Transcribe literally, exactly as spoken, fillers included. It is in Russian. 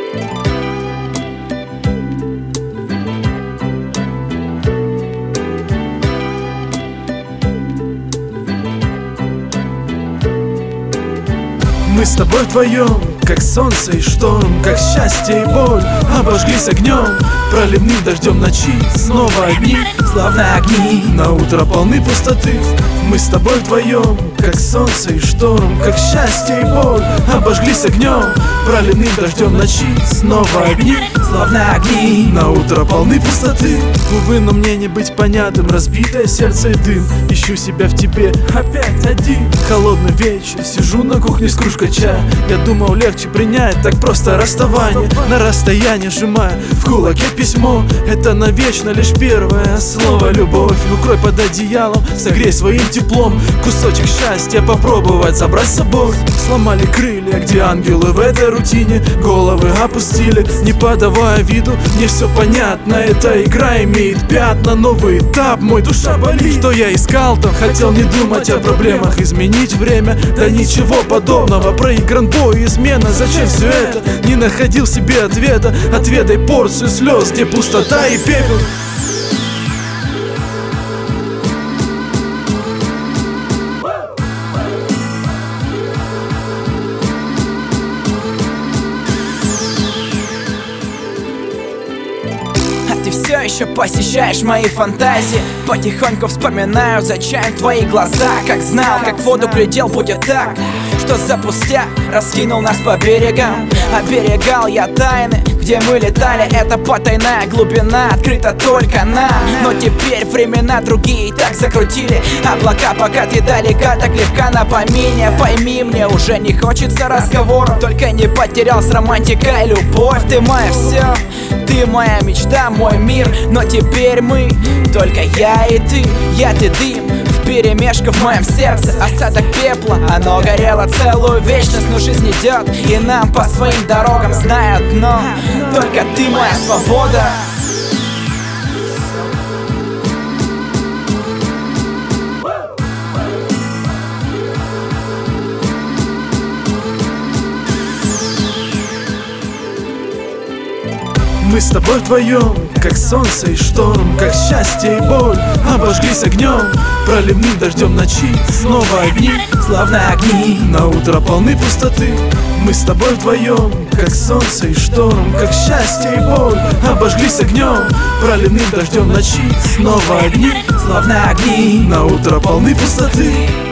Мы с тобой вдвоем, как солнце и шторм, как счастье и боль, обожглись огнем, проливным дождем ночи. Снова одни, славные огни, на утро полны пустоты. Мы с тобой вдвоем, как солнце и шторм, как счастье и боль, обожглись огнем, проливным дождем ночи. Снова одни, славные огни, на утро полны пустоты. Увы, но мне не быть понятым, разбитое сердце и дым. Ищу себя в тебе, опять один. Холодный вечер, сижу на кухне с кружкой чая. Я думал, легче принять так просто расставание. На расстоянии сжимая в кулаке письмо. Это навечно лишь первое слово любовь. Укрой под одеялом, согрей своим теплом. Кусочек счастья попробовать забрать с собой. Сломали крылья, где ангелы в этой рутине. Головы опустили, не подавая виду. Мне все понятно, эта игра имеет пятна. Новый этап, мой душа болит. Что я искал там, хотел не думать о проблемах. Изменить время, да ничего подобного. Проигран бой, измена, зачем все это? Не находил в себе ответа. Отведай порцию слез, где пустота и пепел. Ты все еще посещаешь мои фантазии. Потихоньку вспоминаю, зачем твои глаза. Как знал, как в воду глядел, будет так. Что за пустяк раскинул нас по берегам. Оберегал я тайны, где мы летали. Это потайная глубина, открыта только нам. Но теперь времена другие так закрутили. Облака, пока ты далека, так легка на помине. Пойми, мне уже не хочется разговоров. Только не потерялся романтика и любовь. Ты мое все, ты моя мечта, мой мир. Но теперь мы, только я и ты. Я ты дым, вперемешку в моем сердце. Осадок пепла, оно горело целую вечность. Но жизнь идет, и нам по своим дорогам зная дно. Только ты моя свобода. Мы с тобой вдвоем, как солнце и шторм, как счастье и боль, обожглись огнем, проливным дождем ночи. Снова одни, славные огни, на утро полны пустоты. Мы с тобой вдвоем, как солнце и шторм, как счастье и боль, обожглись огнем, проливным дождем ночи. Снова одни, славные огни, на утро полны пустоты.